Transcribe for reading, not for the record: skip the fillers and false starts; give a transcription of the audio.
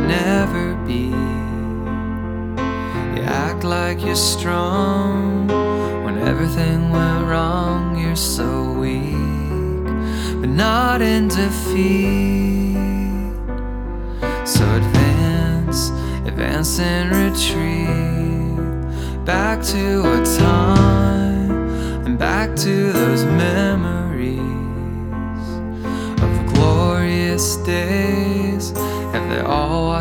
never be. You act like you're strong when everything went wrong. You're so weak, but not in defeat. So advance and retreat, back to a time and back to those memories of glorious days. Have they all